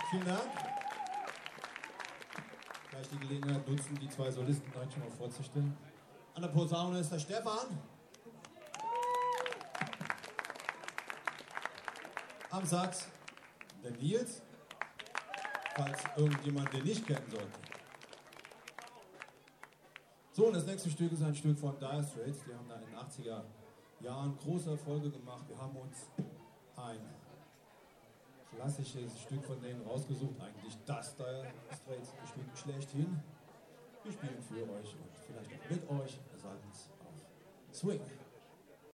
Vielen Dank. Gleich die Gelegenheit nutzen, die zwei Solisten gleich schon mal vorzustellen. An der Posaune ist der Stefan. Am Sax der Nils, falls irgendjemand den nicht kennen sollte. So, und das nächste Stück ist ein Stück von Dire Straits. Die haben da in den 80er Jahren große Erfolge gemacht. Wir haben uns ein klassisches Stück von denen rausgesucht, eigentlich das Dire Straits Stück schlechthin. Wir spielen für euch und vielleicht auch mit euch. Wir sagen es auf Swing.